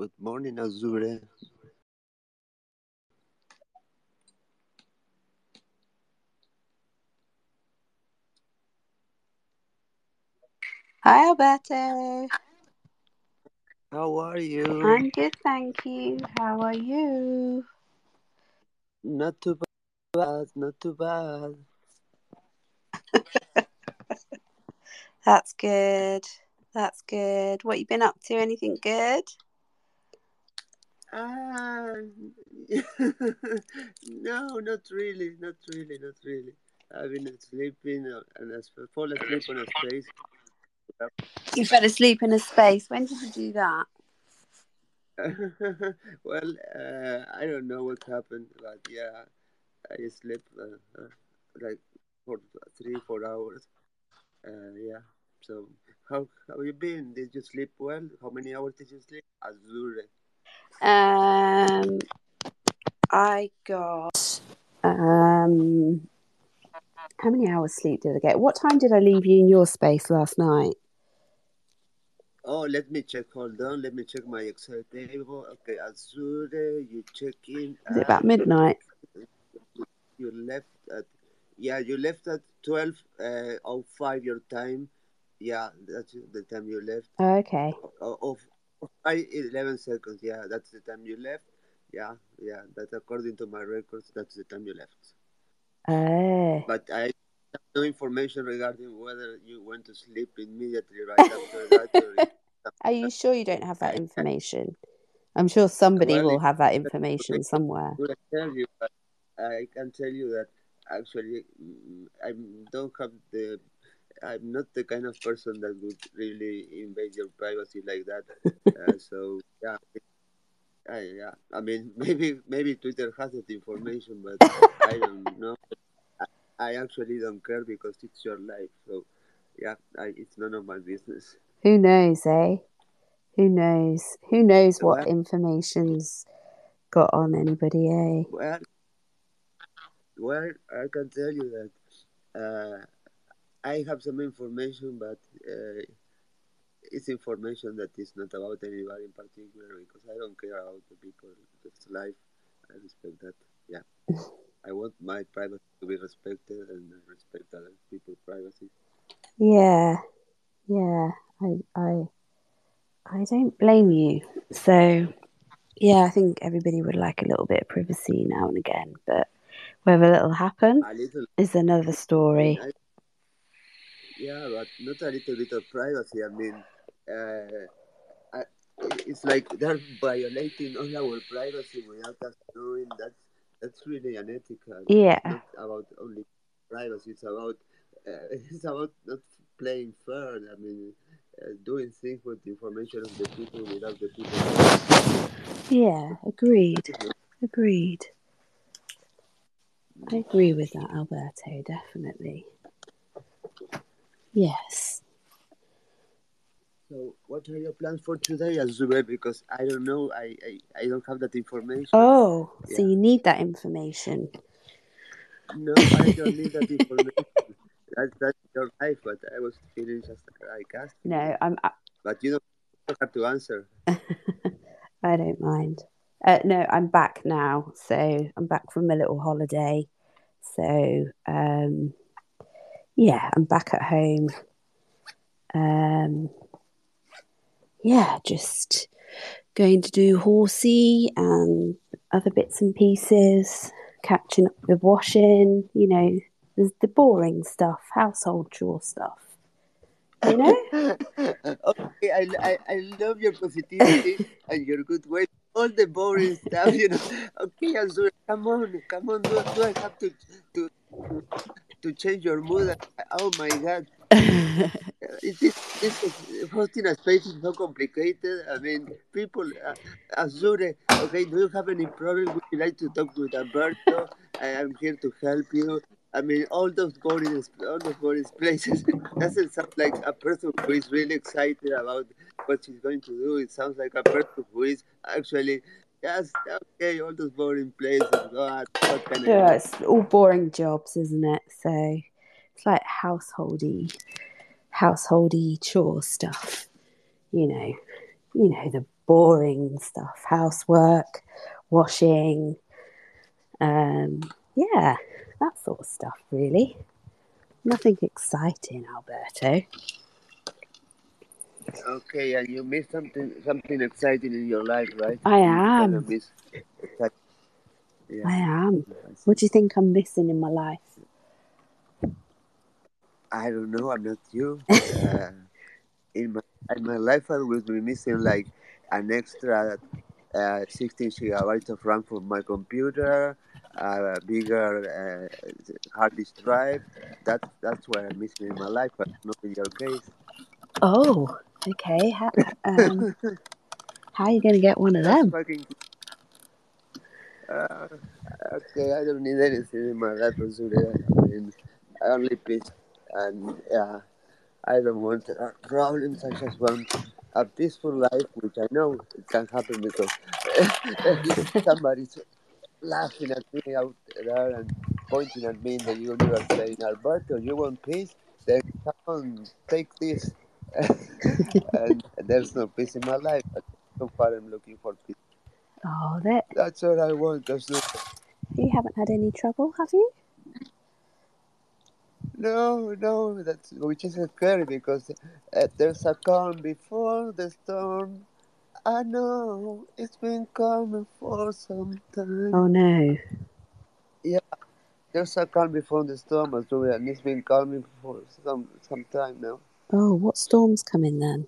Good morning, Azure. Hi, Alberto. How are you? I'm good, thank you. How are you? Not too bad, not too bad. That's good. That's good. What you been up to? Anything good? Ah, no, not really, not really, not really. I've been sleeping and fall asleep on a space. You fell asleep in a space. When did you do that? Well, I don't know what happened, but yeah, I slept like for 3, 4 hours. Yeah. So how you been? Did you sleep well? How many hours did you sleep? Azure. Um, I got how many hours sleep did I get? What time did I leave you in your space last night? Oh, let me check. Hold on. Let me check my Excel table. Okay, Azure, you check in Was it at about midnight? you left at you left at 12:05 your time. Yeah, that's the time you left. Oh, okay. Of 11 seconds. Yeah, that's the time you left. Yeah, yeah. That's according to my records. That's the time you left. Oh. But I have no information regarding whether you went to sleep immediately right after that or Are you sure you don't have that I can, information? I'm sure somebody well, will if have that that information information somewhere. would tell you, but I can tell you that actually I don't have the I'm not the kind of person that would really invade your privacy like that. So yeah, I mean maybe Twitter has that information, but I don't know. I actually don't care because it's your life. So yeah, it's none of my business. Who knows, eh? Who knows? Who knows what Well, information's got on anybody, eh? well, well, I can tell you that I have some information, but it's information that is not about anybody in particular because I don't care about the people's life. I respect that. Yeah, I want my privacy to be respected, and I respect other people's privacy. Yeah, yeah. I don't blame you. So yeah, I think everybody would like a little bit of privacy now and again, but whether that'll happen A little. is another I mean, story. yeah, but not a little bit of privacy. I mean, uh, it's like they're violating all our privacy without us knowing. That's really unethical. It's Yeah, not about only privacy. It's about not playing fair. I mean, doing things with the information of the people without the people knowing. yeah. Agreed. That is not. Agreed. I agree with that, Alberto. Definitely. Yes. So, what are your plans for today, Azube? Because I don't know. I don't have that information. Oh, so Yeah. you need that information. No, I don't need that information. That's your life, but I was feeling just like asking you. No, I'm. But you don't have to answer. I don't mind. No, I'm back now. So I'm back from a little holiday. So yeah, I'm back at home. Um, yeah, just going to do horsey and other bits and pieces, catching up with washing, the boring stuff, household chore stuff, you know? Okay, I love your positivity and your good way. All the boring stuff. Okay, Azul, come on. Do I have to to, to change your mood? Oh my God. This hosting a space is so complicated. I mean, people, Azure, okay, do you have any problem? Would you like to talk with Alberto? I am here to help you. I mean, all those boring places doesn't sound like a person who is really excited about what she's going to do. It sounds like a person who is actually just okay. All those boring places. What can I Yeah, do? it's all boring jobs, isn't it? So it's like householdy chore stuff, you know, the boring stuff, housework, washing, yeah, that sort of stuff, really. Nothing exciting, Alberto. Okay, and you miss something exciting in your life, right? I You kind am. of miss exciting. Yeah, I am. I What see. do you think I'm missing in my life? I don't know. I'm not you. In my life, I will be missing like an extra 16 gigabytes of RAM for my computer, a bigger hard disk drive. That's what I'm missing in my life, but not in your case. Oh, okay. How are you going to get one of That's them? fucking. Uh, okay, I don't need anything in my life, Azure. I mean, I only peace, and yeah, I don't want problems. I just want a peaceful life, which I know it can happen because somebody's laughing at me out there and pointing at me in the universe saying, Alberto, you want peace? Then come on, take this. And there's no peace in my life, but so far I'm looking for peace. Oh, That's all I want. you haven't had any trouble, have you? No, that's which is scary because there's a calm before the storm. I know it's been coming for some Oh, time. no. Yeah, there's a calm before the storm, Azuri, and it's been coming for some time now. Oh, what storm's coming then?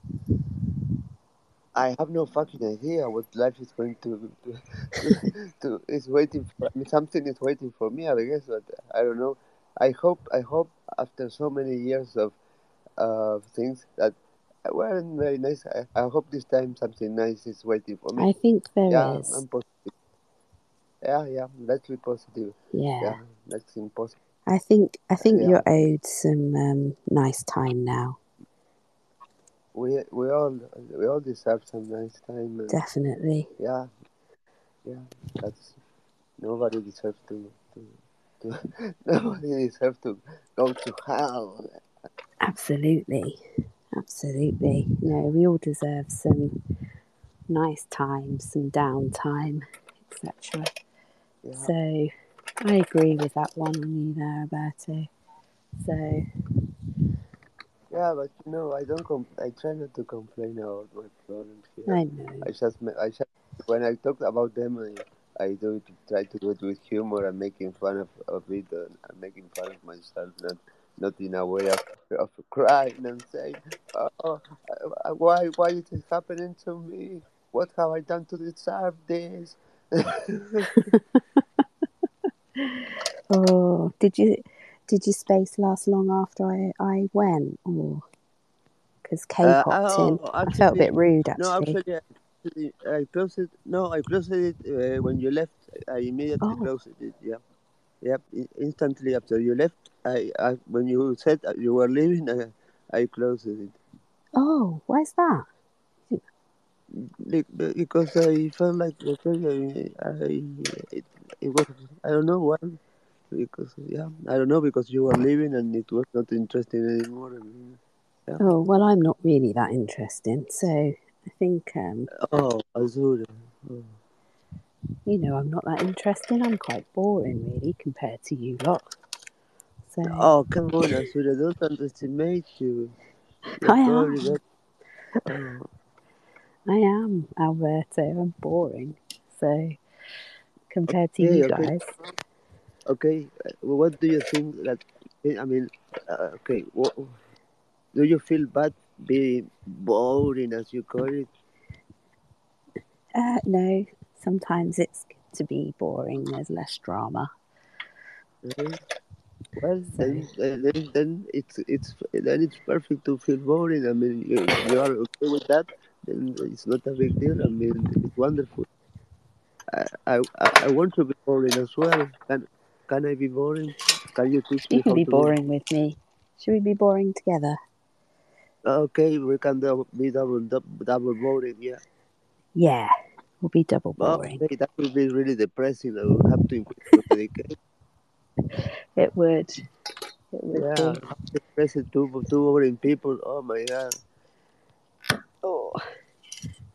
I have no fucking idea what life is going to is waiting for. I mean, something is waiting for me, I guess, but I don't know. I hope after so many years of things that weren't very nice. I hope this time something nice is waiting for me. I think there Yeah, is. I'm positive. Yeah, let's be positive. Yeah. Yeah, let's think positive. I think Yeah, you're owed some nice time now. we all deserve some nice time, and Definitely. yeah, yeah. That's nobody deserves to nobody deserves to go to hell. Absolutely. Absolutely. No, we all deserve some nice time, some downtime, etc. Yeah, So I agree with that one on you there, Alberto. So yeah, but I don't. I try not to complain about my problems here. I know. I just when I talk about them, I do try to do it with humor and making fun of it and making fun of myself, not in a way of crying and saying, "Oh, why is this happening to me? What have I done to deserve this?" Oh, did your space last long after I went, or because Kay popped in? I felt a bit rude actually. I closed it. No, I closed it when you left. I immediately Oh, closed it. Yeah, yep. Instantly after you left, I when you said you were leaving, I closed it. oh, where's that? Because I felt like okay, it, it was I don't know why because yeah I don't know because you were leaving and it was not interesting anymore and yeah. Oh, well, I'm not really that interesting, so I think Oh, Azure. Oh. I'm not that interesting. I'm quite boring, really, compared to you lot. So Oh, come on, Azure, don't underestimate you. You're I probably am, that. Oh, I am, Alberto. I'm boring. So compared to okay, you okay, guys, okay. What do you think that? I mean, okay. Do you feel bad being boring, as you call it? no. Sometimes it's good to be boring. There's less drama. Eh? Well, So then it's perfect to feel boring. I mean, if you are okay with that, then it's not a big deal. I mean, it's wonderful. I want to be boring as well. Can I be boring? Can you teach you me can how be to be? boring with me. Should we be boring together? Okay, we can be double boring. Yeah. Yeah, we'll be double boring. Okay, that will be really depressing. I will have to increase my medication. It would. It would Yeah, be. depressing two boring people. Oh my god. Oh.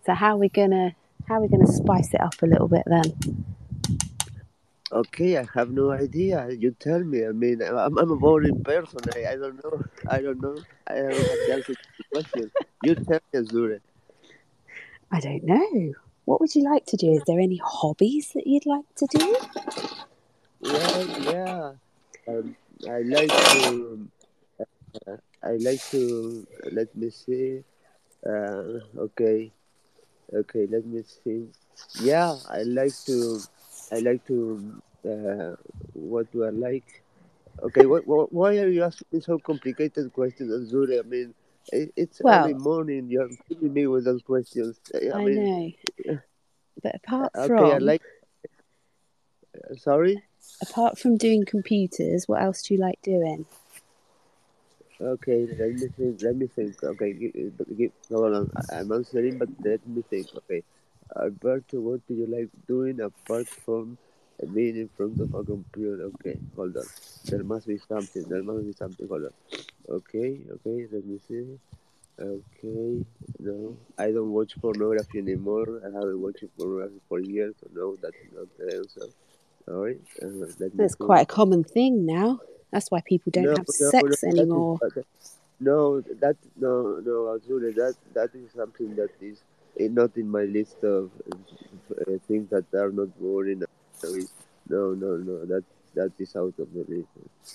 So how are we gonna spice it up a little bit then? Okay, I have no idea. You tell me. I mean, I'm a boring person. I don't know. I don't know. I don't have the answer to the question. You tell me, Azure. I don't know. What would you like to do? Is there any hobbies that you'd like to do? Well, yeah. Um, I like to. I like to. Let me see. Okay. Okay. Let me see. Yeah, I like to. I like to. What do I like? Okay, why are you asking me so complicated questions, Azure? I mean, it's early Well, morning. You're killing me with those questions. I I mean, know, but okay, I like. Sorry. apart from doing computers, what else do you like doing? Okay, let me think. Let me think. Okay, hold on. I'm answering, but let me think. Okay, Alberto, what do you like doing apart from being in front of a computer? Okay, hold on. There must be something. There must be something. Hold on. Okay, okay. Let me see. Okay, no, I don't watch pornography anymore. I haven't watched pornography for years, so no, that's not the answer. Sorry, let me That's quite think. a common thing now. That's why people don't No, have no, no, sex that is anymore. no, that no, no, Azure, that is something that is not in my list of things that are not boring. No, no, no, that is out of the list.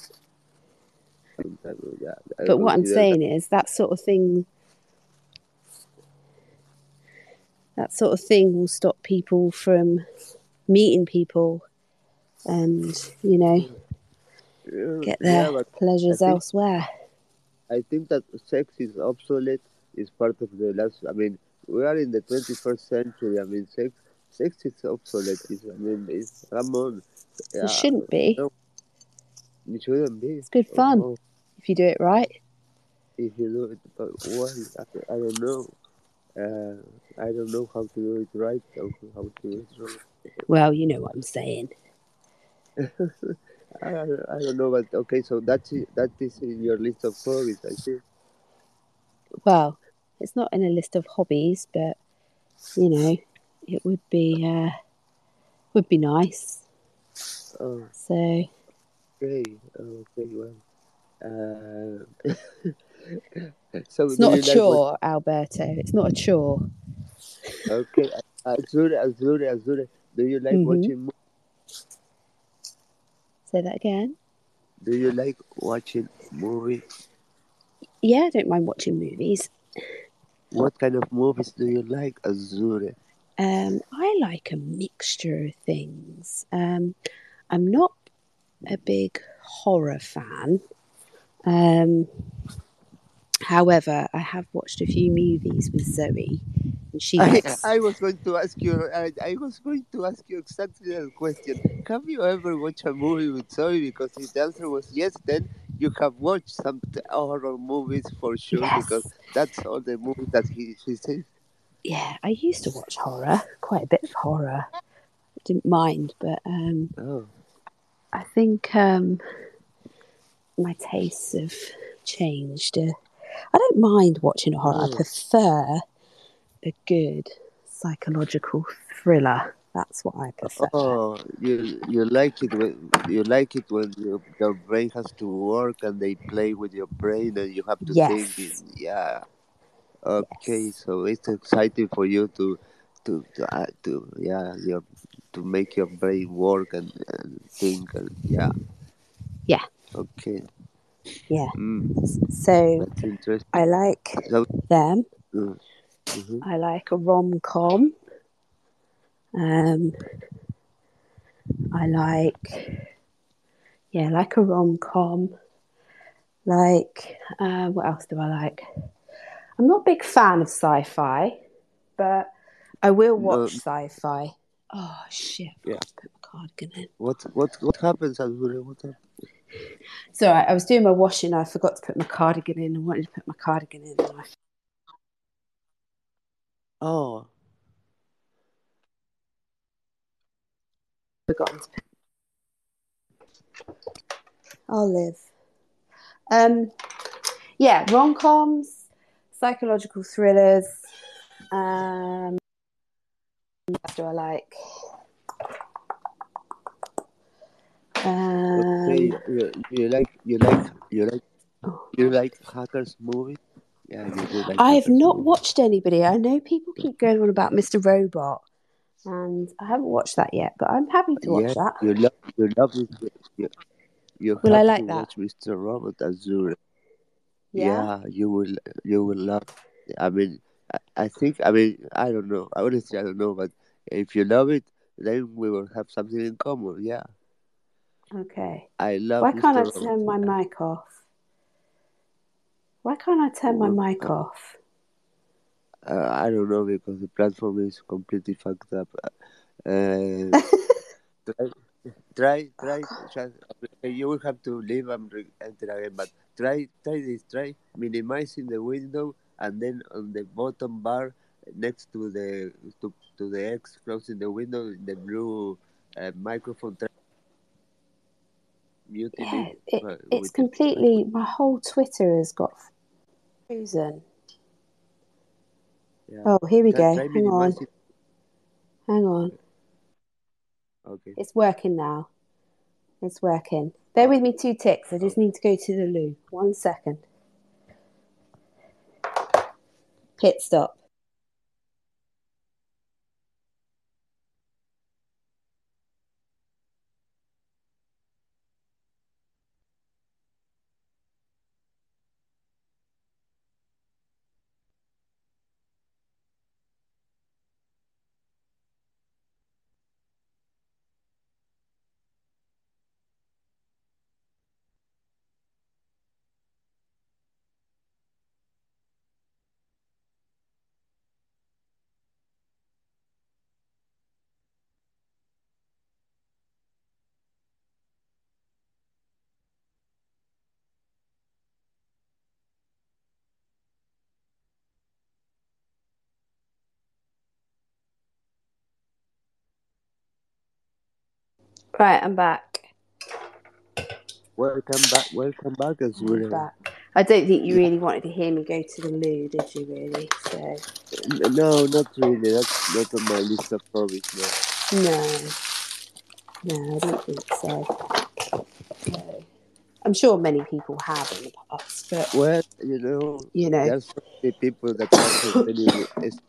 Yeah, I But what I'm consider that. saying is that sort of thing will stop people from meeting people and, Yeah, get their yeah, but I pleasures think elsewhere. I think that sex is obsolete. Is part of the last. I mean, we are in the 21st century. I mean, sex is obsolete. I mean, come on. It Yeah, shouldn't be. no, it shouldn't be. It's good Oh, fun oh, if you do it right. if you do it, but why? I don't know. I don't know how to do it right or how to do it wrong. Well, you know what I'm saying. I don't know, but okay. So that is in your list of hobbies. I see. Well, it's not in a list of hobbies, but it would be nice. Oh, So okay. Okay. Well. Uh, so it's do not a you like what? chore, Alberto. It's not a chore. Okay, Azure. Do you like Hmm. watching? Say that again. Do you like watching movies? Yeah, I don't mind watching movies. What kind of movies do you like, Azure? I like a mixture of things. I'm not a big horror fan. Um, However, I have watched a few movies with Zoe, and she likes. I was going to ask you. I was going to ask you exactly that question. Have you ever watched a movie with Zoe? Because if the answer was yes, then you have watched some horror movies for sure. Because Yes, that's all the movies that she says. yeah, I used to watch horror, quite a bit of horror. I didn't mind, but Oh, I think my tastes have changed. I don't mind watching horror. I oh. prefer a good psychological thriller. That's what I prefer. Oh, you like it when your brain has to work and they play with your brain and you have to think. Yes, Yeah. Okay, yes, so it's exciting for you to yeah your to make your brain work and think and yeah. yeah, Okay. yeah. Mm, So that's interesting. I like So. them. Mm, mhm. I like a rom com. Um, I like a rom com. Like, what else do I like? I'm not a big fan of sci fi, but I will No, watch sci fi. Oh, shit, I yeah. forgot to put my cardigan in. What happens, Azure? What happens? So I was doing my washing, I forgot to put my cardigan in. I wanted to put my cardigan in, and I Oh. forgot to put Olive. Um, yeah, rom coms, psychological thrillers. do I like? Okay, you like Hackers movie? Yeah, you do like I have Hackers not movie. watched anybody. I know people keep going on about Mr. Robot, and I haven't watched that yet, but I'm happy to watch Yeah, that. you love it. You Will I have to like that? watch Mr. Robot Azure. Yeah. Yeah, you will love. I mean, I think I mean I don't know. Honestly, I don't know, but if you love it, then we will have something in common. Yeah, Okay. I love Why can't I Mr. Robot. turn my Yeah. mic off? Why can't I turn my Well, mic off? I don't know because the platform is completely fucked up. Uh, try, try. You will have to leave and enter again. But try this. Try minimizing the window and then on the bottom bar next to the X closing the window, the blue microphone. Try muting Yeah, it it's with it. completely. My whole Twitter has got frozen. Yeah. Oh, here we go. Try Hang on. minimizing. Hang on. Okay. It's working now. It's working. Bear Oh, with me 2 ticks. I oh. just need to go to the loo. 1 second. Pit stop. Right, I'm back. Welcome back, I'm Azure. back. I don't think you Yeah. really wanted to hear me go to the loo, did you, really? So, No, not really. That's not on my list of hobbies. No. no, I don't think so. No. I'm sure many people have in the past, but, Well, you know. there's so many people that have so many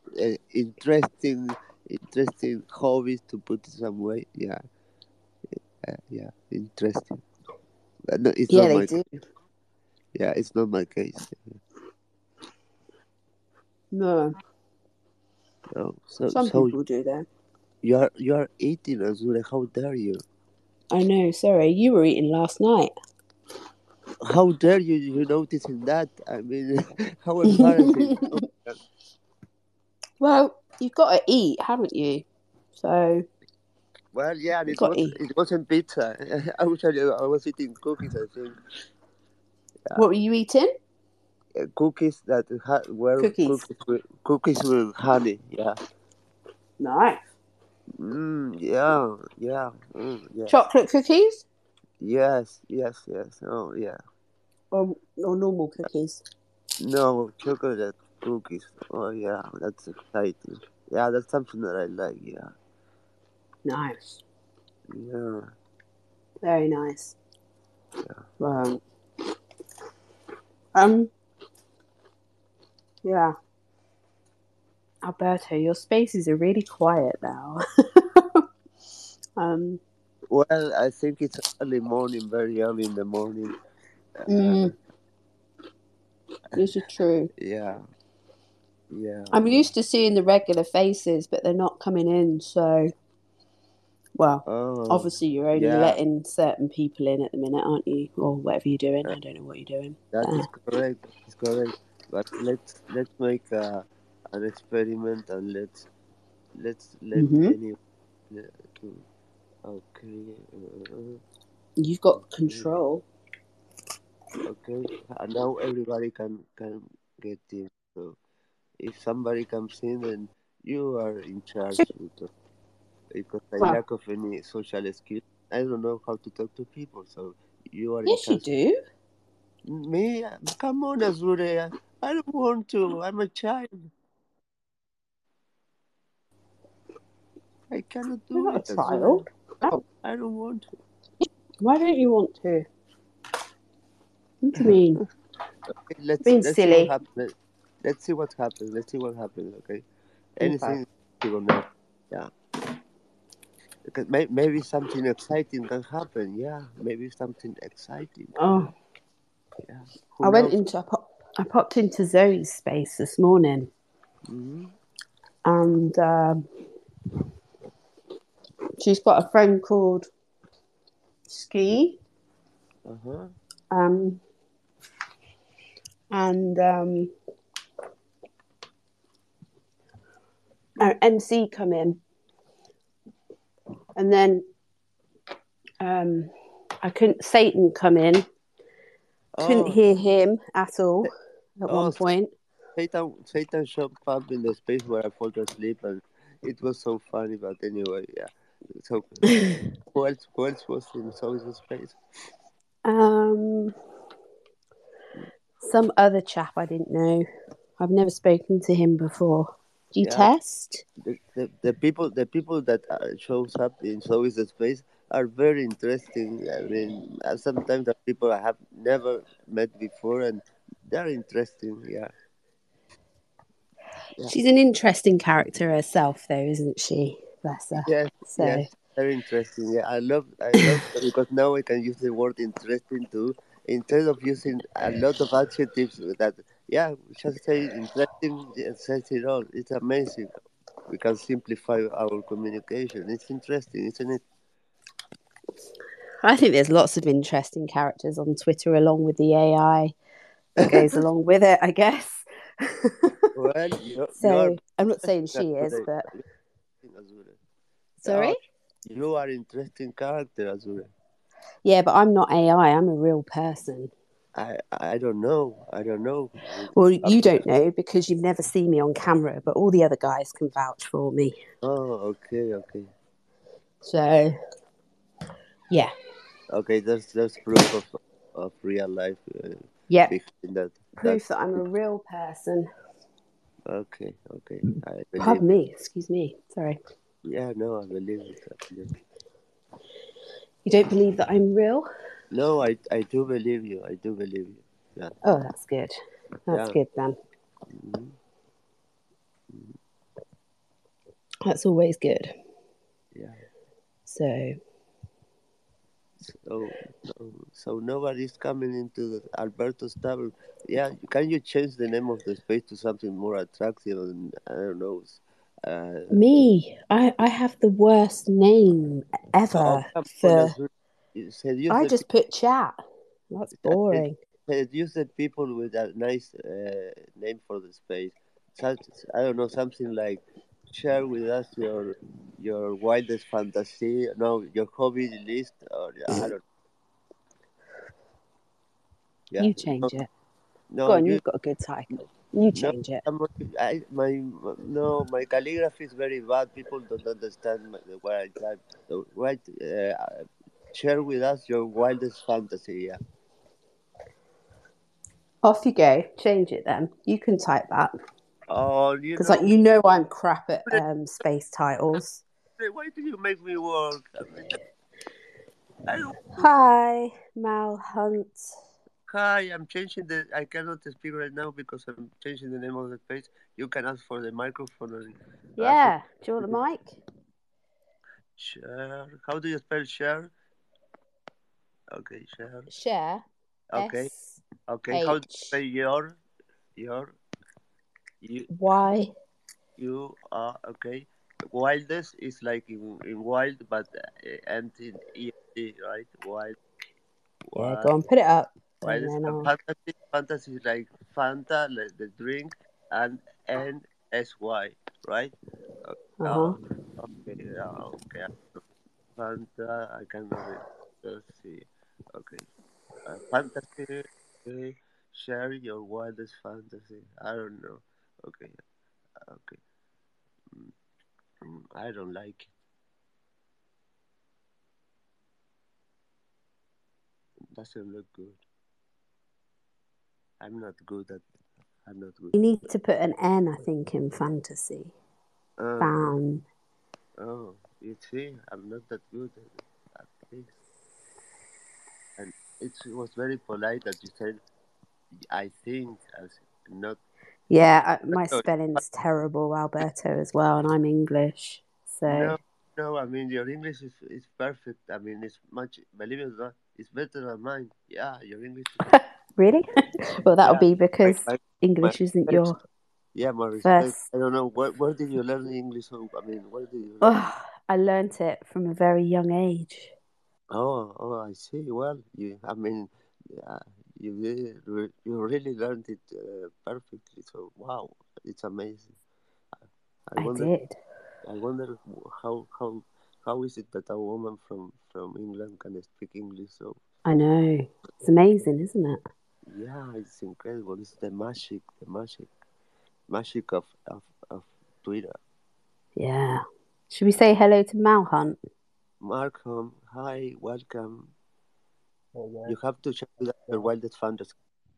interesting hobbies to put it some way. Yeah, yeah, interesting. But no, it's Yeah, not they my. do. Yeah, it's not my case. No. No. Some So people do, though. you are eating, Azure. How dare you? I know, sorry. You were eating last night. How dare you? You noticing that? I mean, how embarrassing. Oh, Well, you've got to eat, haven't you? So, well, yeah, and you've got to eat. it wasn't pizza. I was eating cookies. I think. What were you eating? Cookies that were Cookies. cookies with honey. Yeah. Nice. Yeah. Yeah. Yes. Chocolate cookies Yes. Oh yeah. or normal cookies? No chocolate cookies. Oh yeah, that's exciting. Yeah, that's something that I like. Yeah. Nice. Yeah. Very nice. Yeah. Um, yeah. Alberto, your spaces are really quiet now. um, Well, I think it's early morning, very early in the morning. Uh, this is true. yeah. Yeah. I'm Yeah. used to seeing the regular faces, but they're not coming in. So, well, Oh. obviously you're only Yeah. letting certain people in at the minute, aren't you? Or whatever you're doing. I don't know what you're doing. That is correct. That is correct. But let's make an experiment and let's let Mm-hmm. any to okay You've got okay control. okay and now everybody can get in. So if somebody comes in, then you are in charge because I Well, lack of any social skills. I don't know how to talk to people. So you are in yes, you charge. do. Me? Come on, Azure. I don't want to. I'm a child. I cannot You're do not it, a Azure. child. Oh, I don't want to. why don't you want to? What do you mean? Okay, let's Being let's see what silly. happens. Let's see what happens. Let's see what happens. Okay, Okay. anything is possible now. Yeah, because maybe something exciting can happen. Yeah, maybe something exciting. Oh, Yeah, I who went knows? into I popped into Zoe's space this morning, Mm-hmm. and she's got a friend called Ski, Uh huh. um, and MC come in, and then I couldn't. Satan come in. Couldn't Oh, hear him at all at oh, one point. Satan showed up in the space where I fall asleep, and it was so funny. But anyway, yeah. So who else was in Zoe's space? Um, some other chap I didn't know. I've never spoken to him before. Do you Yeah, test? the people that shows up in Zoe's space are very interesting. I mean, sometimes the people I have never met before, and they're interesting. Yeah, yeah. She's an interesting character herself, though, isn't she? Bless her. Yes, So, yes, very interesting. Yeah, I love that because now I can use the word interesting too, instead of using a lot of adjectives that, yeah, just say interesting, it says it all. It's amazing. We can simplify our communication. It's interesting, isn't it? I think there's lots of interesting characters on Twitter, along with the AI that goes along with it, I guess. Well, you are So, I'm not saying interesting, she is, Azure. but You're interesting, Azure. sorry? Oh, you are interesting character, Azure. Yeah, but I'm not AI, I'm a real person. I don't know. I don't know. Well, you don't know because you've never seen me on camera, but all the other guys can vouch for me. Oh, okay, okay. So, yeah. Okay, there's proof of real life Yep. behind that. Proof that I'm a real person. Okay, okay, I believe Pardon you. me, excuse me. Sorry. Yeah, no, I believe it. I believe it. You don't believe that I'm real? No, I do believe you. I do believe you. Yeah, Oh, that's good. That's yeah, good then. hmm That's always good. yeah. So, So nobody's coming into the Alberto's tavern. Yeah, can you change the name of the space to something more attractive? And I don't know. Uh, me, I have the worst name oh, ever come on, for. Azul. You said use I the just put chat. That's I said, boring. use the people with a nice name for the space. Such, I don't know, something like share with us your wildest fantasy. No, your hobby list, or I don't. Yeah, You no, change it. Go no, on, you've got a good title. You no. change it. No, my calligraphy is very bad. People don't understand what I type. So, right, share with us your wildest fantasy. Yeah. Off you go. Change it then. You can type that. Oh, Because, like, you know I'm crap at space titles. why do you make me work? I mean, I don't. Hi, Mal Hunt. Hi, I'm changing the. I cannot speak right now because I'm changing the name of the page. You can ask for the microphone and ask for Yeah. Do you want the mic? share. How do you spell share? Okay, share. Share. Okay, S okay. How do you H spell your you Y. you are okay? Wildest is like in wild, but ends in ed, right? Wild, Yeah, go wild, on, put it up, and wildest. then And I'll. fantasy, fantasy is like Fanta, like the drink, and NSY, right? Uh huh. Oh, okay, okay. Fanta, I cannot read. Let's see. Okay. Fantasy. Okay. Share your wildest fantasy. I don't know. Okay. Okay. Mm, I don't like it. Doesn't look good. I'm not good at. I'm not good. You need to put an N, I think, in fantasy. Uh, Fan. Oh, you see, I'm not that good at this. And it was very polite that you said, I think, as not. Yeah, my No, spelling's terrible, Alberto, as well, and I'm English. So, no, no, I mean, your English is perfect. I mean, it's much, believe it or not, it's better than mine. Yeah, your English is, really? Well, that'll yeah, be my, because my, my English isn't respect. your Yeah, my respect. first. I don't know, where did you learn English? I mean, where did you learn? Oh, I learnt it from a very young age. Oh, I see. Well, I mean, yeah, you really learned it perfectly. So, wow, it's amazing. I I wonder, did. I wonder how is it that a woman from England can speak English so I so know. It's amazing, isn't it? yeah, it's incredible. It's the magic of Twitter. Yeah. Should we say hello to Malhunt? Markham, hi, welcome. Hey You guys, have to share with us your yeah, wildest fantasy.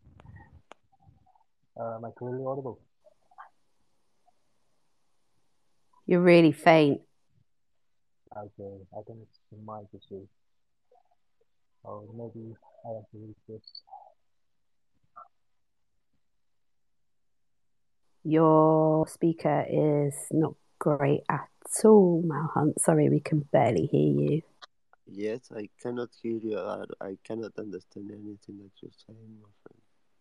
am I clearly audible? You're really faint. Okay, I think it's the mic issue, or maybe I have to reach this. Your speaker is not great at all, Malhunt. Sorry, we can barely hear you. Yes, I cannot hear you. I cannot understand anything that you're saying, my friend.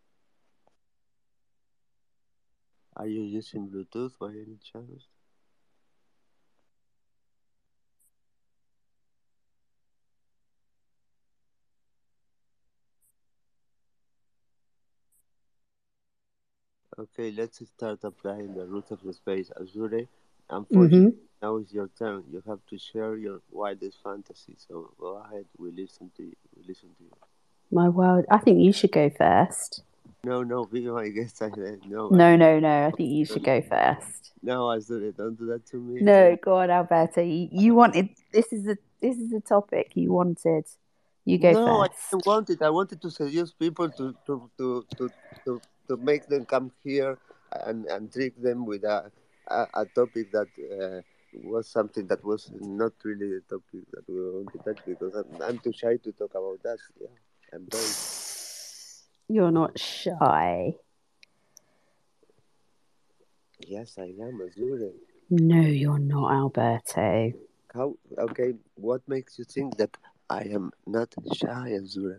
Are you using Bluetooth by any chance? Okay, let's start applying the rules of the space. Azure, unfortunately, Mm-hmm. now is your turn. You have to share your wildest fantasy. So go ahead. We listen to you. We listen to you. My world. I think you should go first. No, no, be my guest. I said no. No, no, no. I think you should go first. No, Azure, don't do that to me. No, go on, Alberto. You wanted this is a topic you wanted. You go No, I didn't first. want it. I wanted to seduce people to make them come here and trick them with a topic that was something that was not really the topic that we want to touch because I'm too shy to talk about that. Yeah, I'm very You're not shy. yes, I am Azure. No, you're not, Alberto. How? Okay, what makes you think that I am not shy, Azure?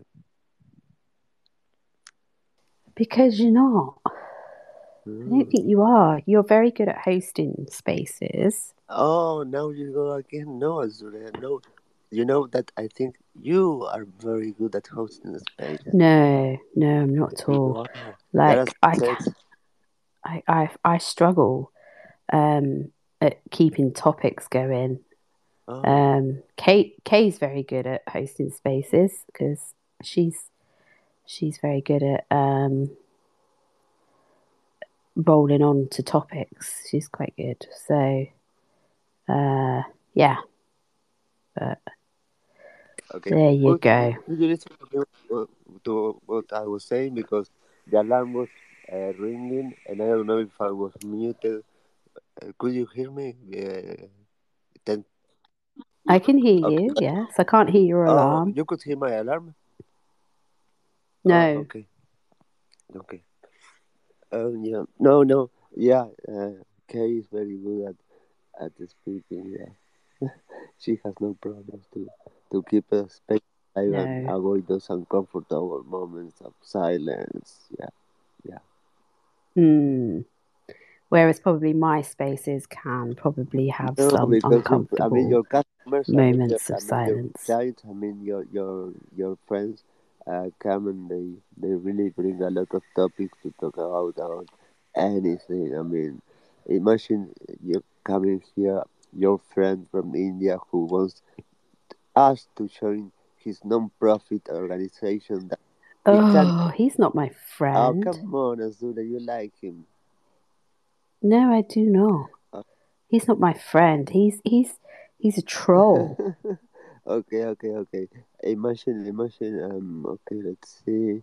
Because you're not. I don't Hmm. think you are. You're very good at hosting spaces. Oh, now you go again. No, Azure, no. You know that I think you are very good at hosting the space. No, no, I'm not at You all. are. That is Like I, success. I struggle at keeping topics going. Oh, Kay's very good at hosting spaces because she's very good at rolling on to topics. She's quite good. So yeah, but okay. there you go. Could you listen to what I was saying because the alarm was ringing and I don't know if I was muted. Could you hear me? Then I can hear okay. you. Yes, I can't hear your Oh, alarm. you could hear my alarm. Oh, No. okay, okay. Yeah, no, no, yeah. Kay is very good at the speaking. Yeah, she has no problems to keep a space alive and No. avoid those uncomfortable moments of silence. Yeah, yeah. Hmm. Whereas probably my spaces can probably have No, some because I mean, uncomfortable your customers, moments I of mean, your silence. clients, I mean, your friends, come and they really bring a lot of topics to talk about anything. I mean, imagine you coming here, your friend from India who wants us to join his non-profit organization that he can. Oh, he's not my Oh, friend. come on, Azula, you like him. No, I do not. Uh, He's not my friend. He's a troll. okay, okay, okay. Imagine. Okay, let's see.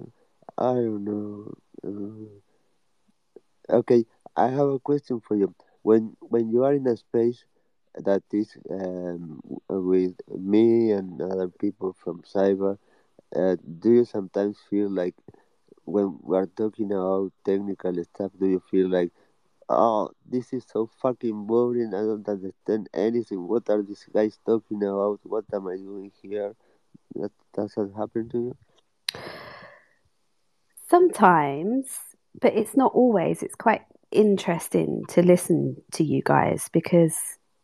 I don't know. Okay, I have a question for you. when you are in a space that is with me and other people from cyber, do you sometimes feel like when we are talking about technical stuff, do you feel like, oh, this is so fucking boring. I don't understand anything. What are these guys talking about? What am I doing here? That doesn't happen to you? Sometimes, but it's not always. It's quite interesting to listen to you guys because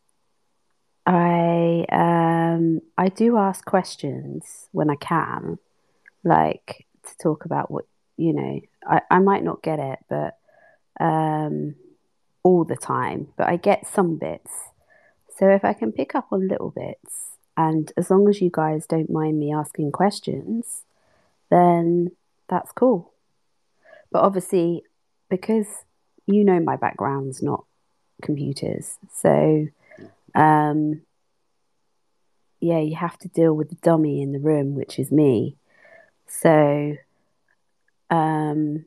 I do ask questions when I can, like to talk about what I might not get it, but um all the time, but I get some bits. So if I can pick up on little bits, and as long as you guys don't mind me asking questions, then that's cool. But obviously, because my background's not computers, so um, yeah, you have to deal with the dummy in the room, which is me. So um,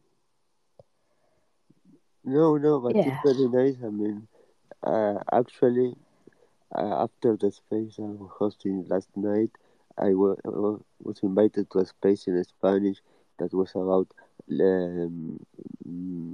No, but it's yeah, very nice. I mean, actually, after the space I was hosting last night, was invited to a space in Spanish that was about mm,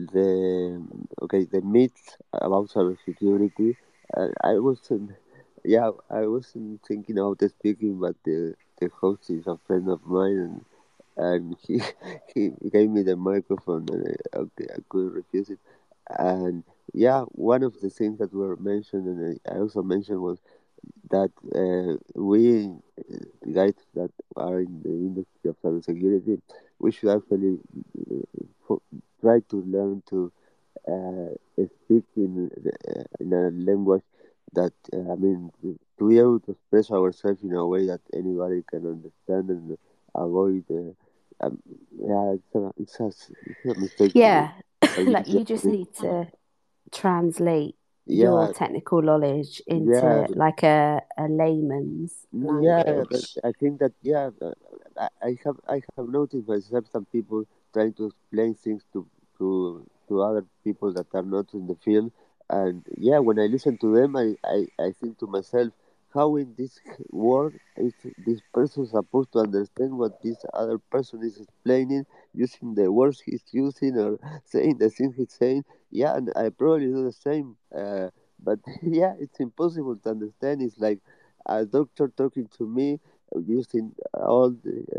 the myths about cybersecurity. I wasn't, yeah, I wasn't thinking about speaking, but the host is a friend of mine, and he he gave me the microphone, and okay, I couldn't refuse it. And yeah, one of the things that were mentioned, and I also mentioned, was that we guys that are in the industry of cybersecurity, we should actually try to learn to speak in a language that I mean, to be able to express ourselves in a way that anybody can understand and avoid. Yeah, it's a mistake. yeah, I like usually you just make. need to translate your Yeah, technical knowledge yeah, into like a layman's yeah, but language. I think that I have noticed myself some people trying to explain things to other people that are not in the field, and yeah, when I listen to them, I think to myself, how in this world is this person supposed to understand what this other person is explaining using the words he's using or saying the things he's saying? Yeah, and I probably do the same. But yeah, it's impossible to understand. It's like a doctor talking to me using all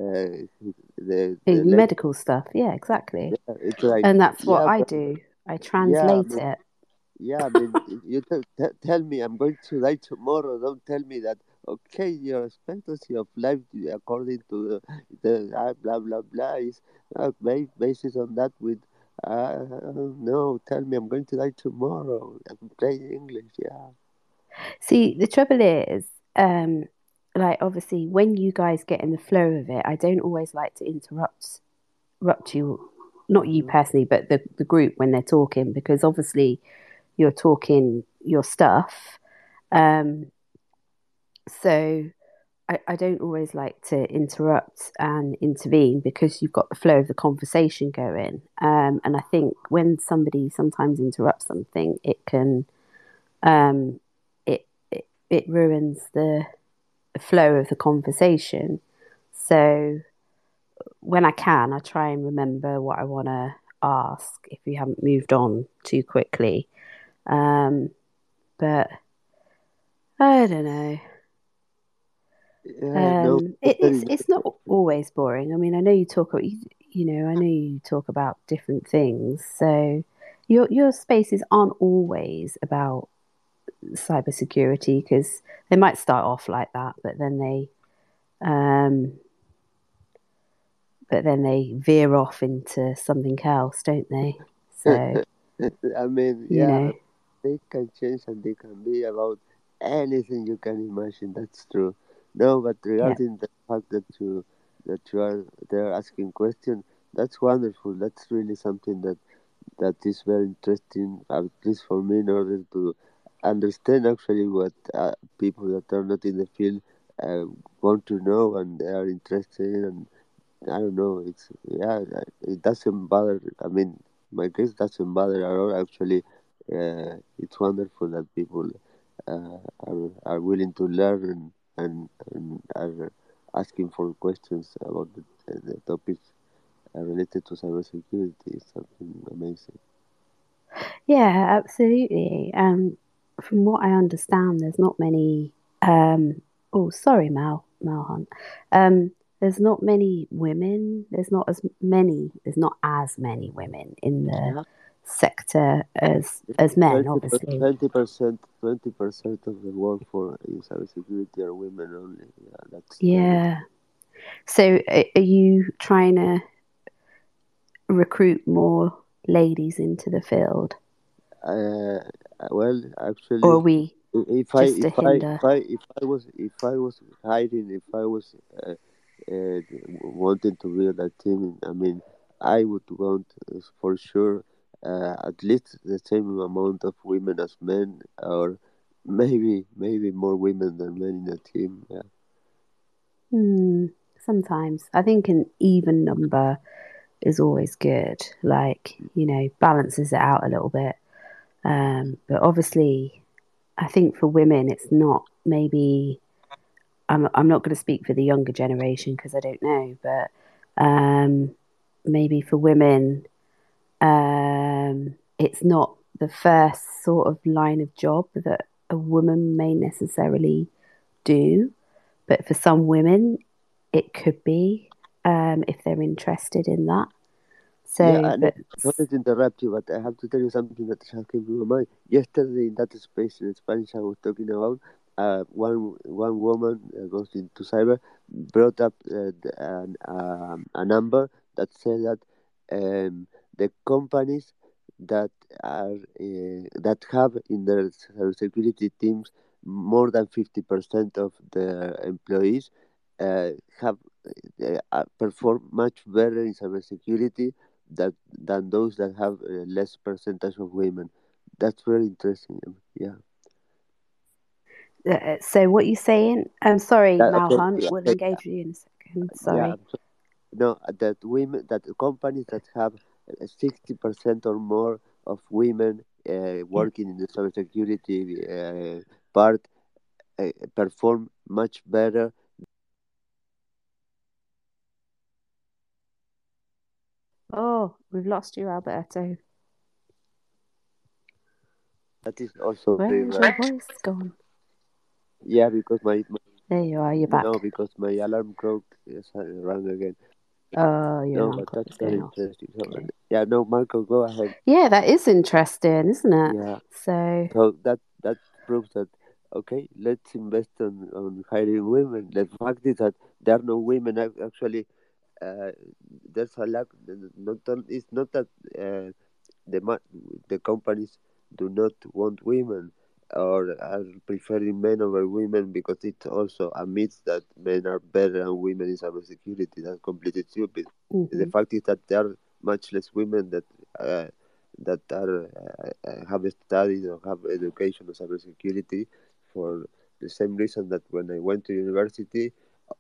the language. Medical stuff, yeah, exactly. It's like, And that's what yeah, I but do. I yeah, I translate mean, it. yeah, I mean, you tell me I'm going to die tomorrow. Don't tell me that. Okay, your expectancy of life, according to the blah blah blah, is basis on that with. No, tell me I'm going to die tomorrow. I'm playing English. Yeah. See, the trouble is, um, like obviously when you guys get in the flow of it, I don't always like to interrupt you, not you Mhm. personally, but the group when they're talking, because obviously you're talking your stuff. Um, so I don't always like to interrupt and intervene because you've got the flow of the conversation going. And I think when somebody sometimes interrupts something, um, it ruins the flow of the conversation. So when I can, I try and remember what I want to ask if you haven't moved on too quickly. Um, but I don't know. Yeah, no, that's very It's nice. not always boring. I mean, I know you talk I know you talk about different things. So your spaces aren't always about cybersecurity because they might start off like that, um, but then they veer off into something else, don't they? So I mean, you yeah, know, they can change and they can be about anything you can imagine. That's true. No, but yeah. regarding the fact that you are there asking questions, that's wonderful. That's really something that is very interesting, at least for me, in order to understand actually what people that are not in the field uh, want to know and they are interested in. And I don't know. It doesn't bother. I mean, my case doesn't bother at all. Actually, It's wonderful that people are willing to learn and are asking for questions about the topics related to cybersecurity. It's something amazing. Yeah, absolutely. From what I understand, there's not many. Oh, sorry, Mal Hunt. There's not many women. There's not as many women in the Yeah, sector as men, obviously. 20% of the workforce in cybersecurity are women only. Yeah, that's terrible. Yeah. So, are you trying to recruit more ladies into the field, Uh, well, or are actually, we if I just if a I hinder? if I was hiring, if I was wanting to build a team, I mean, I would want for sure at least the same amount of women as men, or maybe more women than men in a team. Yeah, Hmm. Sometimes I think an even number is always good. Like, balances it out a little bit. But obviously, I think for women, it's not maybe. I'm not going to speak for the younger generation because I don't know, but maybe for women, it's not the first sort of line of job that a woman may necessarily do. But for some women, it could be if they're interested in that. yeah. So, And but sorry to interrupt you, but I have to tell you something that has came to my mind. Yesterday in that space in Spanish I was talking about, one woman goes into cyber brought up a number that said that the companies that that have in their cybersecurity teams more than 50% of the employees uh, have perform much better in cybersecurity than those that have less percentage of women. That's very interesting. Yeah. so what you saying? I'm sorry, Mal Okay. Hunt. Yeah. We'll Okay. engage with you in a second. Yeah. Sorry. No, that women, that companies that have 60% or more of women Yeah. working in the cybersecurity part perform much better. Oh, we've lost you, Alberto. That is also very Where's your rare. voice gone? Yeah, because There you are. You're no, back. because my alarm clock is rang again. Oh, your No, alarm but clock that's is very going off. interesting. So, Okay. yeah, no, Marco, go ahead. Yeah, that is interesting, isn't it? Yeah, So, so that proves that okay, let's invest on hiring women. The fact is that there are no women actually. Uh, there's a lack. It's not that uh, the the companies do not want women or are preferring men over women, because it's also a myth that men are better than women in cybersecurity. That's completely stupid. The mhm. fact is that there are much less women uh, that are have studied or have education on cybersecurity, for the same reason that when I went to university,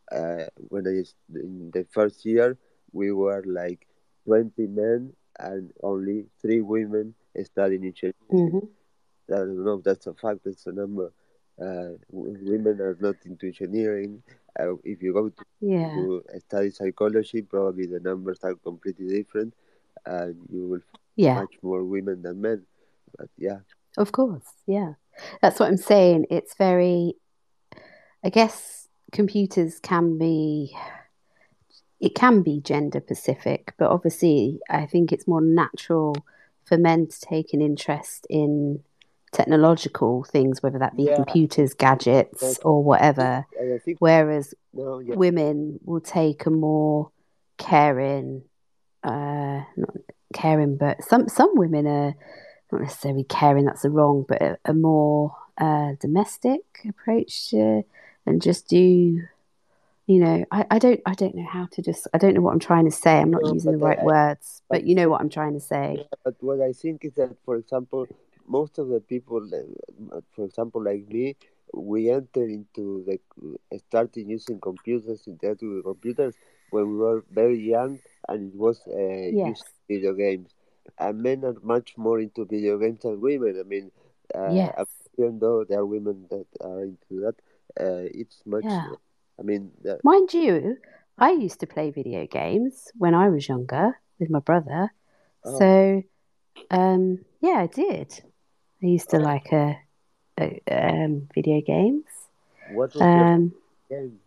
in the first year, we were like 20 men and only 3 women studying engineering. Mhm. I don't know if that's a fact, that's a number. Women are not into engineering. If you go Yeah. to study psychology, probably the numbers are completely different, and you will find Yeah. much more women than men. But yeah, Of course. Yeah. That's what I'm saying. It's very, I guess computers can be gender specific, but obviously I think it's more natural for men to take an interest in technological things, whether that be yeah, computers, no, gadgets, or whatever, I think whereas no, yeah, women will take a more caring, not caring, but some women are not necessarily caring, that's the wrong, but a more domestic approach to, and just do, I don't know how to just, I don't know what I'm trying to say. I'm not no, using the right words, but but you know what I'm trying to say. yeah, but what I think is that, for example, most of the people, for example, like me, we enter into the started using computers, interacting with computers when we were very young, and it was Yes. using video games. men are much more into video games than women. I mean, Yes. even though there are women that are into that, it's much. Yeah. I mean, Mind you, I used to play video games when I was younger with my brother. oh, So, yeah, I did. I used to oh, like video games. what was your Um, game?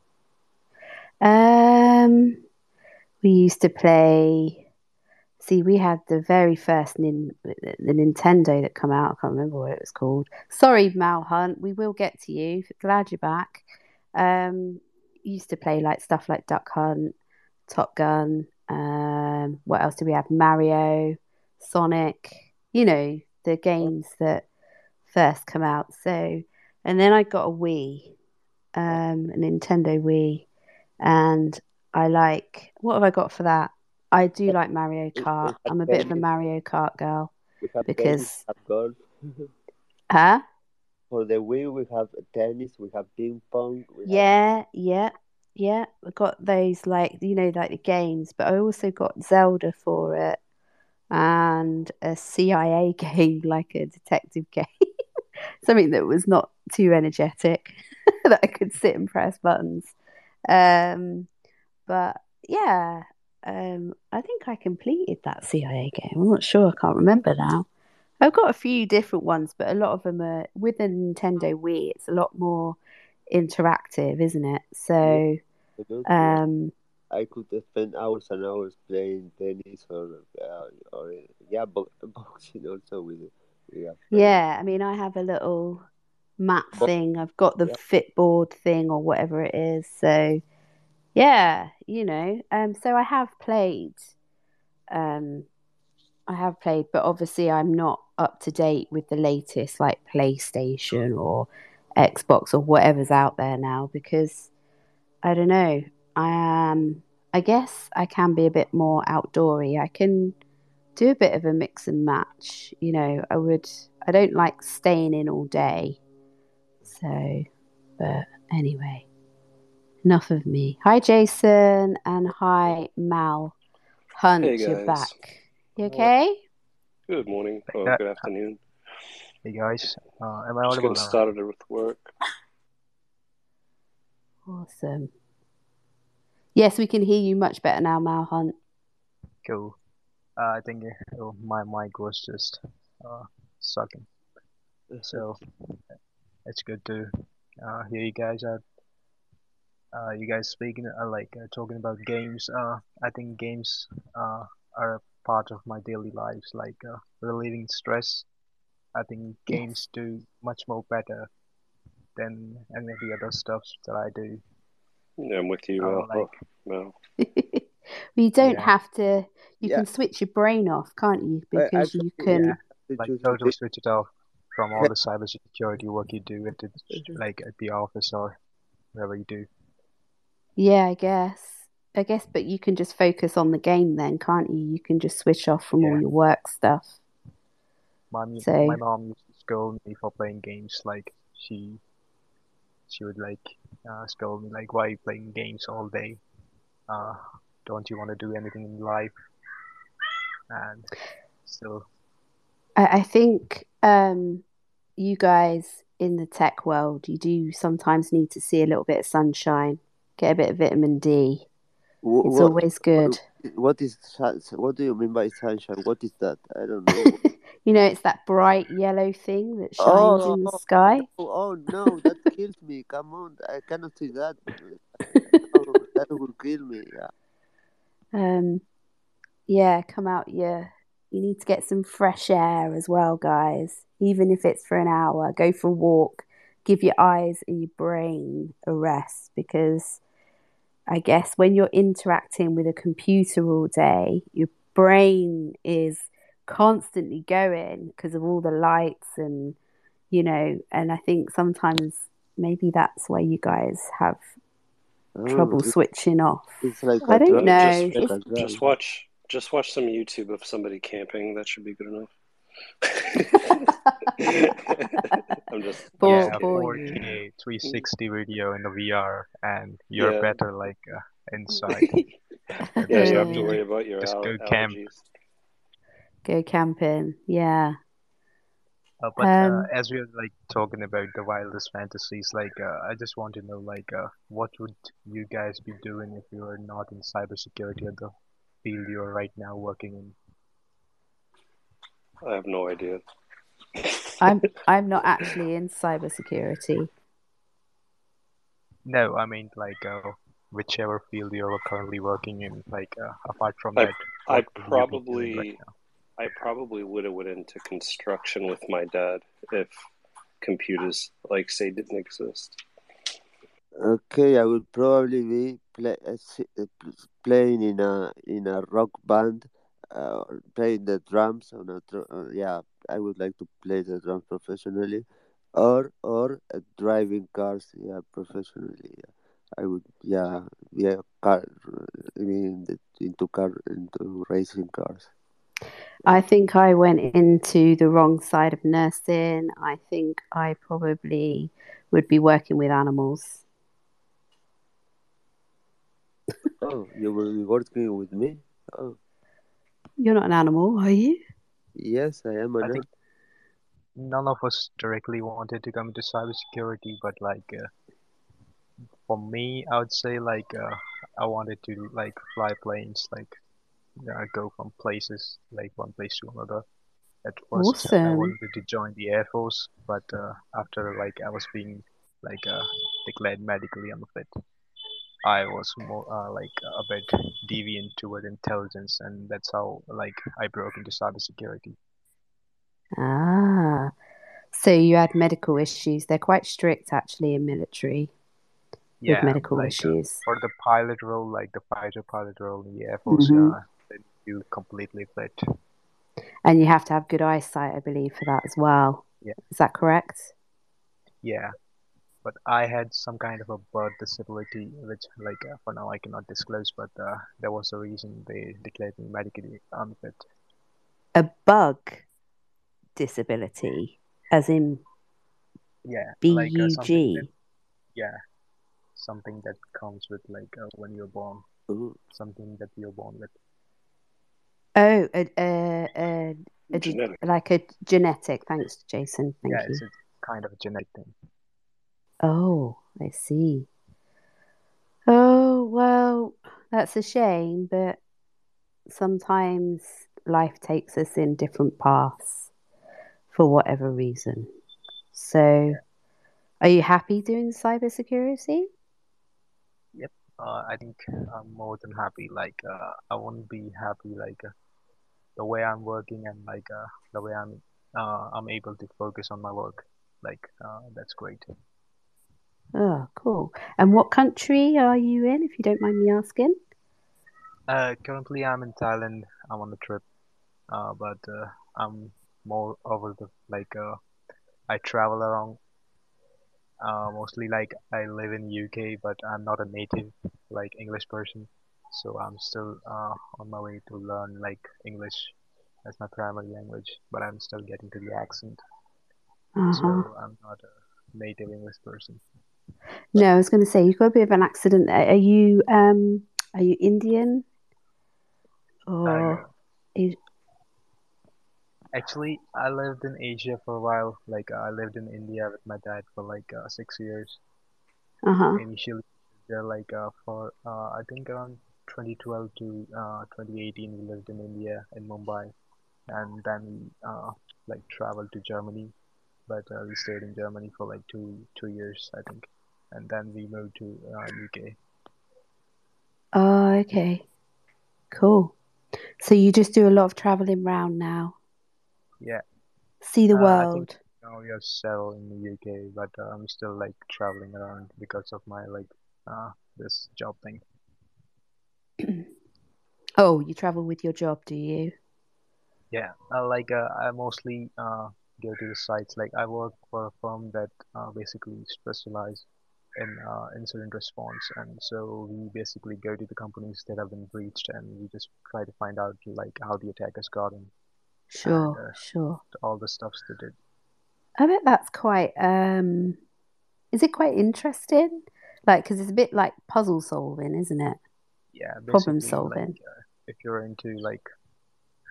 um, we used to play. See, we had the very first the Nintendo that come out. I can't remember what it was called. Sorry, Mal Hunt. We will get to you. Glad you're back. Used to play like stuff like Duck Hunt, Top Gun. What else do we have? Mario, Sonic. You know, the games that first come out. So, and then I got a Wii, a Nintendo Wii, and I like. What have I got for that? I do like Mario We Kart. had I'm a bit of a tennis. Mario Kart girl We have tennis. because, We have golf. huh? For the Wii, we have tennis. We have ping pong. We have. Yeah, yeah, yeah. I got those like like the games, but I also got Zelda for it and a CIA game, like a detective game, something that was not too energetic that I could sit and press buttons. Um, but yeah, I think I completed that CIA game. I'm not sure. I can't remember now. I've got a few different ones, but a lot of them are with the Nintendo Wii. It's a lot more interactive, isn't it? Yeah, So, absolutely. um, I could spend hours and hours playing tennis or yeah, boxing also with a friend. yeah, I mean, I have a little mat But thing. I've got the yeah, Fitboard thing or whatever it is. So, yeah, so um, I have played, but obviously I'm not up to date with the latest like PlayStation or Xbox or whatever's out there now because I don't know. I guess I can be a bit more outdoory. I can do a bit of a mix and match. I don't like staying in all day. So, but anyway, enough of me. Hi, Jason, and hi, Mal Hey Hunt. You're guys. back. You okay? Good morning. Hey, Well, good afternoon. hey guys, am I Just audible getting now? started with work. Awesome. Yes, we can hear you much better now, Mal Hunt. Cool. I think my mic was just sucking, so it's good to hear you guys out. You guys speaking talking about games. I think games are a part of my daily lives, like relieving stress. I think Yes. games do much more better than any of the other stuff that I do. Yeah, I'm with you, Like Mel. You don't yeah, have to, you yeah. can switch your brain off, can't you? Because you Actually, yeah, can. to like choose a totally bit. switch it off from all the cybersecurity work you do at the at the office or wherever you do. Yeah, I guess. But you can just focus on the game then, can't you? You can just switch off from all Yeah, your work stuff. my So, mom used to scold me for playing games. Like she would scold me like, "Why are you playing games all day? Uh, don't you want to do anything in life?" And so I think you guys in the tech world, you do sometimes need to see a little bit of sunshine, get a bit of vitamin D. It's What, always what, good. what do you mean by sunshine? What is that? I don't know. It's that bright yellow thing that shines Oh, in the oh, sky. oh no, that kills me. Come on, I cannot see that. Oh, that will kill me. Yeah. Um, yeah, come out. Yeah, you need to get some fresh air as well, guys. Even if it's for an hour, go for a walk. Give your eyes and your brain a rest because I guess when you're interacting with a computer all day, your brain is constantly going because of all the lights and I think sometimes maybe that's why you guys have Oh, trouble switching off. it's like I a don't drug, Just know. like It's a drug. just watch some YouTube of somebody camping. That should be good enough. I'm just yeah, kidding. for you. 4K 360 video in the VR, and you're Yeah, better yeah. inside. You There's don't no have to need worry to about your just go camp. allergies. Go camping. Yeah. But Um, as we are like talking about the wildest fantasies, like I just want to know like what would you guys be doing if you are not in cybersecurity or the field you are right now working in? I have no idea. I'm not actually in cybersecurity. No, I mean like whichever field you are currently working in, like apart from I that, I what will you be doing right probably I probably would have went into construction with my dad if computers, like, say, didn't exist. Okay, I would probably be playing in a rock band, playing the drums on yeah. I would like to play the drums professionally, or driving cars, yeah, professionally. Yeah. I would, yeah, yeah, car. I mean, into racing cars. I think I went into the wrong side of nursing. I think I probably would be working with animals. Oh, you will be working with me? Oh, You're not an animal, are you? yes, I am now? I an. think none of us directly wanted to come into cybersecurity, but like for me, I would say like I wanted to like fly planes, like go from places like one place to another. At first, I Awesome. wanted to join the Air Force, but after like I was being like declared medically unfit, I was more like a bit deviant toward intelligence, and that's how like I broke into cybersecurity. Ah, so you had medical issues. They're quite strict actually in military with Yeah, medical like issues. for the pilot role, like the fighter pilot role in the Air Force, Hmm. then you completely fit. And you have to have good eyesight, I believe, for that as well. Yeah, Is that correct? yeah. But I had some kind of a birth disability, which like for now I cannot disclose. But there was a reason they declared me medically unfit. A bug disability, as in Yeah, like something that BUG. yeah, something that comes with like when you're born, Oh, something that you're born with. Oh, Genetic. like a genetic. Thanks, Jason. Yeah, Thank it's you. a kind of a genetic thing. Oh, I see. Oh, well, that's a shame, but sometimes life takes us in different paths for whatever reason. So, Yeah. are you happy doing cybersecurity? Yep. I think I'm more than happy. Like I won't be happy like the way I'm working and like the way I'm able to focus on my work. Like that's great. Oh, cool. And what country are you in, if you don't mind me asking? Currently I'm in Thailand. I'm on a trip. But I'm more over the like I travel around. Mostly like I live in UK, but I'm not a native like English person. So I'm still on my way to learn like English as my primary language, but I'm still getting to the accent. Uh-huh. So I'm not a native English person. No, I was going to say you've got a bit of an accident there. Are you Indian or No, is actually I lived in Asia for a while. Like I lived in India with my dad for like 6 years. uh-huh. Initially, there like for I think around 2012 to 2018 we lived in India in Mumbai, and then we like traveled to Germany, but we stayed in Germany for like two years I think, and then we moved to UK. Oh, okay. Cool. So you just do a lot of traveling round now. Yeah, See the I think world. now we are settled in the UK, but I'm still like traveling around because of my like this job thing. Oh, you travel with your job, do you? Yeah, like I mostly go to the sites. Like I work for a firm that basically specialize in incident response, and so we basically go to the companies that have been breached, and we just try to find out like how the attackers got in and Sure, sure. all the stuffs they did. I bet that's quite is it quite interesting? Like, because it's a bit like puzzle solving, isn't it? Yeah, Problem basically like solving. if you're into like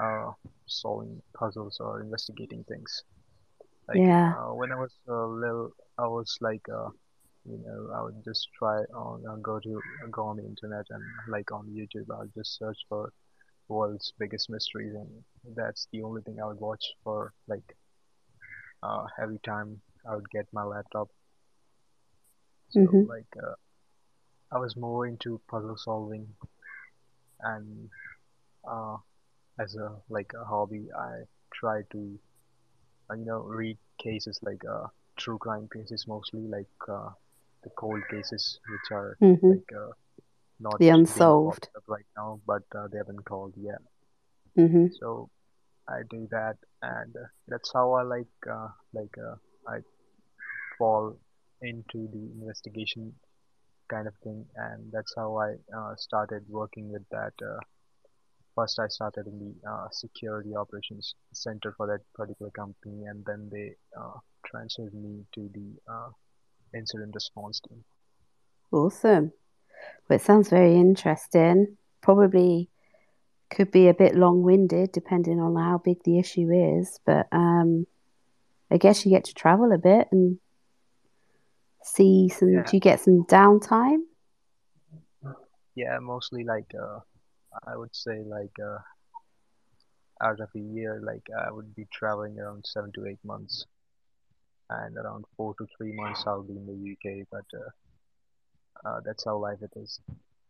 solving puzzles or investigating things. Like Yeah. when I was little, I was like I would just try on go on the internet and like on YouTube, I'll just search for world's biggest mysteries, and that's the only thing I would watch for like every time I would get my laptop. So Hmm. like I was more into puzzle solving, and uh, as a like a hobby, I try to read cases like true crime cases, mostly like the cold cases which are Hmm. like not The being followed unsolved. up right now, but they have been called yet. Hmm. So I do that, and that's how I I fall into the investigation kind of thing, and that's how I started working with that. First, I started in the security operations center for that particular company, and then they transferred me to the incident response team. Awesome. Well, it sounds very interesting. Probably could be a bit long-winded depending on how big the issue is, but I guess you get to travel a bit and see some. Yeah, Do you get some downtime? yeah, mostly like I would say like out of a year, like I would be traveling around 7 to 8 months, and around 4 to 3 months I'll be in the UK. But that's how life it is.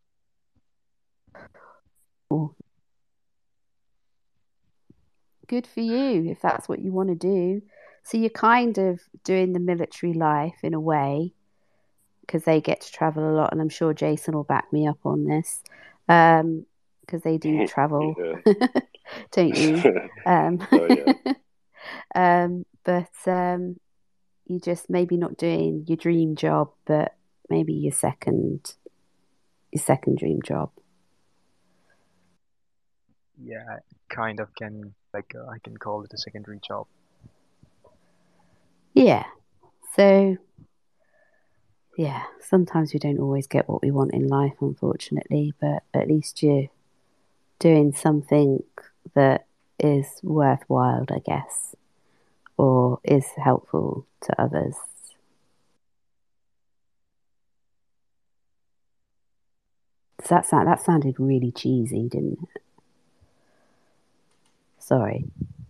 Or good for you if that's what you want to do. So you're kind of doing the military life in a way because they get to travel a lot, and I'm sure Jason will back me up on this because they do travel, Yeah. don't you? Um, Oh yeah. but you just maybe not doing your dream job, but maybe your second dream job. Yeah, I kind of can like I can call it a secondary job. Yeah. So yeah, sometimes we don't always get what we want in life, unfortunately, but at least you're doing something that is worthwhile, I guess, or is helpful to others. Does that sounded really cheesy, didn't it? Sorry.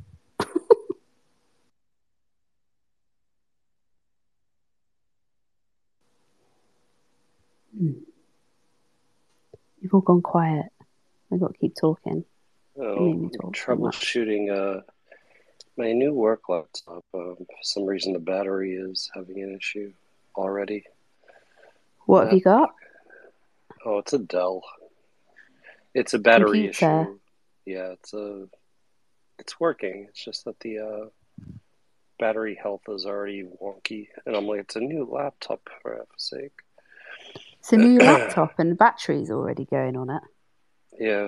Hmm. You've all gone quiet. I've got to keep talking. You Oh, made me I'm talk so much. troubleshooting my new work laptop. For some reason, the battery is having an issue already. What have you That got? oh, it's a Dell. It's a battery Computer. issue. Yeah, it's working. It's just that the battery health is already wonky, and I'm like, it's a new laptop for F's sake. It's a new laptop and the battery's already going on it. Yeah,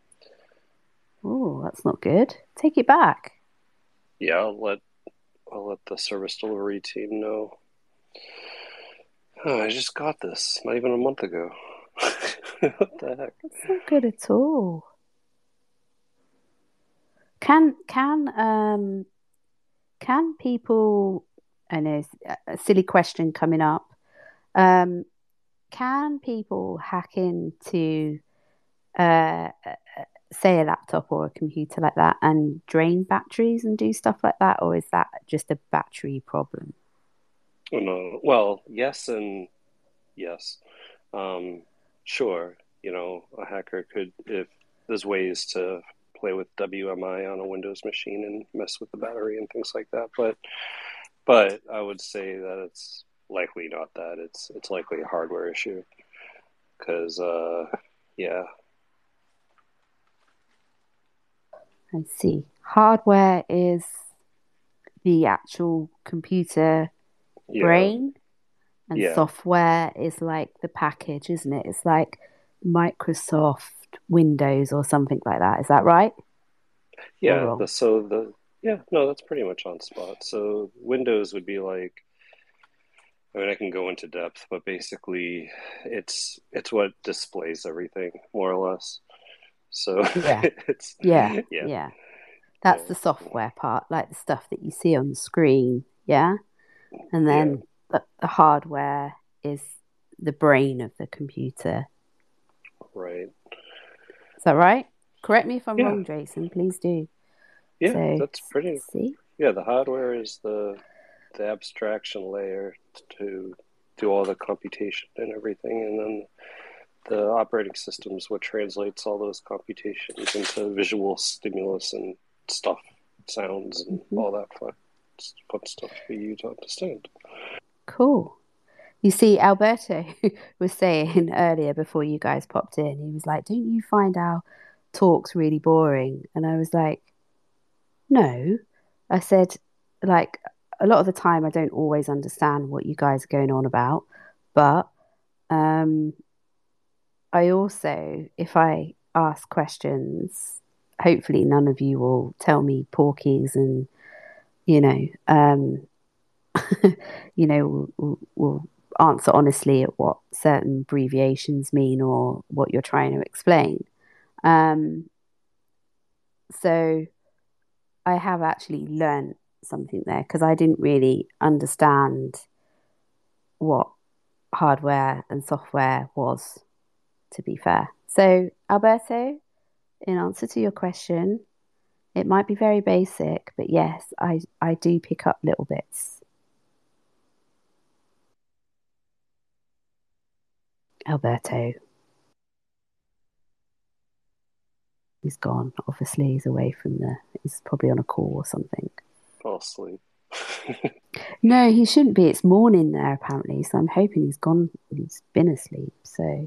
Oh, that's not good. Take it back. yeah. I'll let the service delivery team know. Oh, I just got this not even a month ago. What the heck? That's not good at all. Can people? I know it's a silly question coming up. Um, can people hack into say a laptop or a computer like that and drain batteries and do stuff like that, or is that just a battery problem? Oh, no. Well, yes and yes. Um, sure, a hacker could, if there's ways to play with WMI on a Windows machine and mess with the battery and things like that, but I would say that it's likely not that. It's likely a hardware issue because yeah, I see. Hardware is the actual computer yeah, brain, and yeah, software is like the package, isn't it? It's like Microsoft Windows or something like that. Is that right or yeah. wrong? Yeah, no, that's pretty much on spot. So Windows would be like, I mean, I can go into depth, but basically, it's what displays everything more or less. So Yeah. it's Yeah. yeah, Yeah. That's yeah, the software part, like the stuff that you see on the screen. Yeah. And yeah, then the hardware is the brain of the computer. right. Is that right? Correct me if I'm Yeah, wrong, Jason. Please do. yeah, So, that's pretty. see? Yeah, the hardware is the abstraction layer to do all the computation and everything, and then the operating system is what translates all those computations into visual stimulus and stuff, sounds, and Hmm. all that fun stuff for you to understand. Cool. You see, Alberto was saying earlier before you guys popped in, he was like, don't you find our talks really boring? And I was like, no. I said, like, a lot of the time I don't always understand what you guys are going on about, but um, I also, if I ask questions, hopefully none of you will tell me porkies and, you know, will answer honestly at what certain abbreviations mean or what you're trying to explain. Um, so I have actually learned something there because I didn't really understand what hardware and software was, to be fair. So, Alberto, in answer to your question, it might be very basic, but yes, I do pick up little bits. Alberto, he's gone. Obviously, he's away from he's probably on a call or something. Fall asleep. No, he shouldn't be. It's morning there, apparently. So I'm hoping he's gone. He's been asleep. So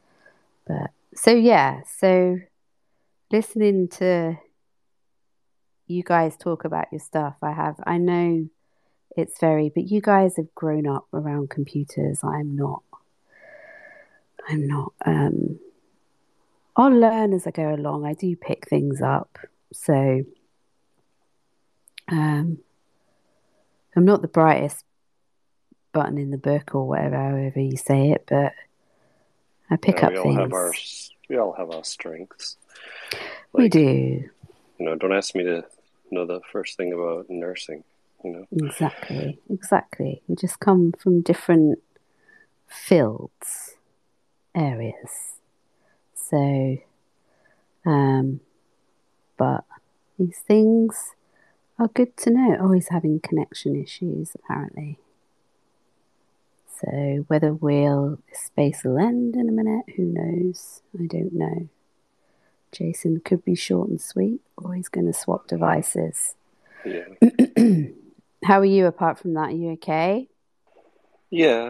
yeah. So listening to you guys talk about your stuff, I know it's but you guys have grown up around computers. I'm not. I'll learn as I go along. I do pick things up. So um, I'm not the brightest button in the book or whatever, however you say it, but I pick Yeah, up things. we all have our strengths. We Like, do. don't ask me to know the first thing about nursing. Exactly. We just come from different fields, areas. So, but these things are good to know. Oh, he's having connection issues, apparently. So whether this space will end in a minute, who knows? I don't know. Jason could be short and sweet, or he's going to swap devices. Yeah. How are you apart from that? Are you okay? Yeah.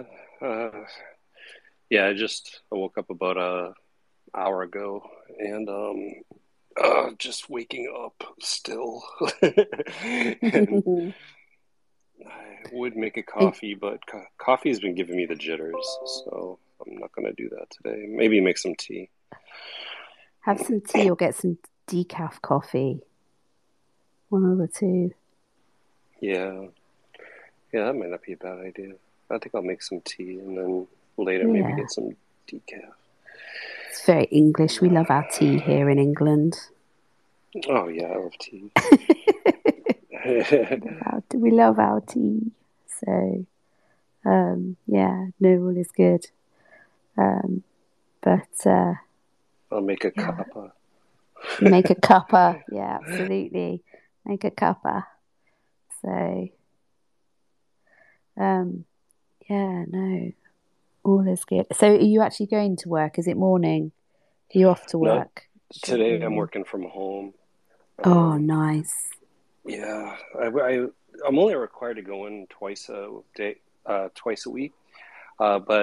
Yeah, I woke up about an hour ago and just waking up still. And I would make a coffee, but coffee's been giving me the jitters, so I'm not going to do that today. Maybe make some tea. Have some tea or get some decaf coffee. One of the two. Yeah. Yeah, that might not be a bad idea. I think I'll make some tea and then later maybe Yeah. get some decaf. It's very English. We love our tea here in England. Oh, yeah, I love tea. We love our tea. So, yeah, no, all is good. But I'll make a yeah. cuppa. Make a cuppa. Yeah, absolutely. Make a cuppa. So, yeah, no, all is good. So, are you actually going to work? Is it morning? Are you off to No, work? today I'm working from home. Oh, nice. Yeah, I'm only required to go in twice a week, but